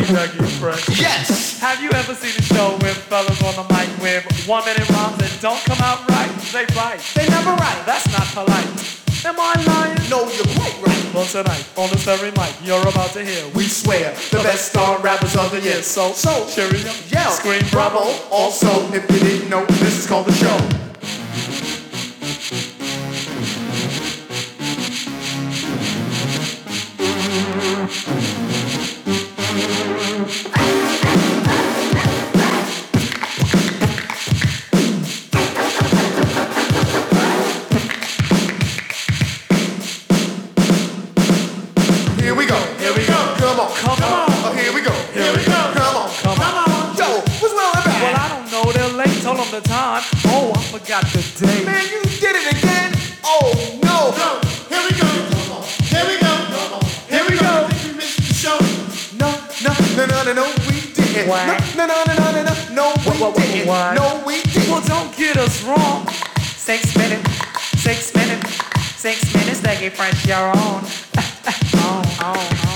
Dougie Fresh. Yes! Have you ever seen a show with fellas on the mic with 1 minute rhymes that don't come out right? They bite. They never right. That's not polite. Am I lying? No, you're quite right. Well, tonight, on this very mic, you're about to hear. We swear, the best star rappers of the year. So, cheerio, yell, scream, bravo. Also, if you didn't know, this is called the show. Here we go. Come on. Here we go. Come on. Yo, what's wrong with that? Well, I don't know, they're late, told them the time. Oh, I forgot the date. Man, you did it again. Oh, no. Here we go. Here we go. Think we missed the show? No, we didn't. What? No, we didn't. What? No, we didn't. Well, don't get us wrong. 6 minutes, 6 minutes, 6 minutes, Dougie Fresh, you're on. on.